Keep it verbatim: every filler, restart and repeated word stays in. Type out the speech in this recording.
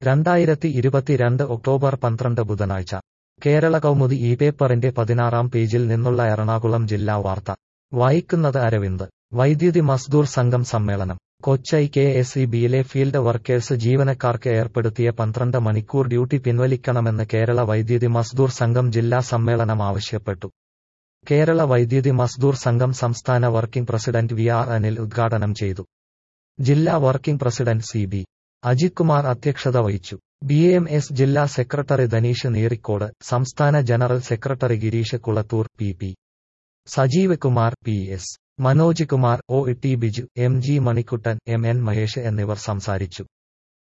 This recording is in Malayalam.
രണ്ടായിരത്തി ഇരുപത്തിരണ്ട് ഒക്ടോബർ പന്ത്രണ്ട് ബുധനാഴ്ച കേരള കൗമുദി ഈ പേപ്പറിന്റെ പതിനാറാം പേജിൽ നിന്നുള്ള എറണാകുളം ജില്ലാ വാർത്ത വായിക്കുന്നത് അരവിന്ദ്. വൈദ്യുതി മസ്ദൂർ സംഘം സമ്മേളനം കൊച്ചി. കെ എസ് ഇ ബിയിലെ ഫീൽഡ് വർക്കേഴ്സ് ജീവനക്കാർക്ക് ഏർപ്പെടുത്തിയ പന്ത്രണ്ട് മണിക്കൂർ ഡ്യൂട്ടി പിൻവലിക്കണമെന്ന് കേരള വൈദ്യുതി മസ്ദൂർ സംഘം ജില്ലാ സമ്മേളനം ആവശ്യപ്പെട്ടു. കേരള വൈദ്യുതി മസ്ദൂർ സംഘം സംസ്ഥാന working president V R Anil ഉദ്ഘാടനം ചെയ്തു. ജില്ലാ working president C B Ajith Kumar അധ്യക്ഷത വഹിച്ചു. ബി എം എസ് ജില്ലാ സെക്രട്ടറി ധനീഷ് നീറിക്കോട്, സംസ്ഥാന general secretary Gireesh Kulathoor, P P Sajeev Kumar, P S Manoj Kumar, O T Biju, M G Manikuttan, M N Mahesh എന്നിവർ സംസാരിച്ചു.